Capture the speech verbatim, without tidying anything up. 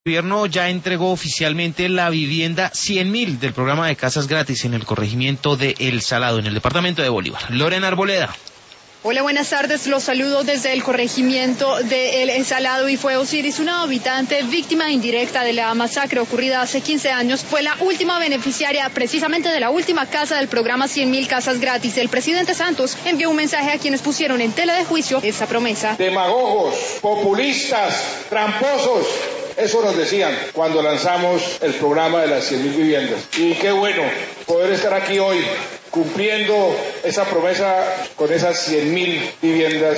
El gobierno ya entregó oficialmente la vivienda cien mil del programa de casas gratis en el corregimiento de El Salado, en el departamento de Bolívar. Lorena Arboleda. Hola, buenas tardes. Los saludo desde el corregimiento de El Salado y fue Osiris, una habitante víctima indirecta de la masacre ocurrida hace quince años. Fue la última beneficiaria precisamente de la última casa del programa cien mil casas gratis. El presidente Santos envió un mensaje a quienes pusieron en tela de juicio esa promesa. Demagogos, populistas, tramposos. Eso nos decían cuando lanzamos el programa de las cien mil viviendas. Y qué bueno poder estar aquí hoy cumpliendo esa promesa con esas cien mil viviendas.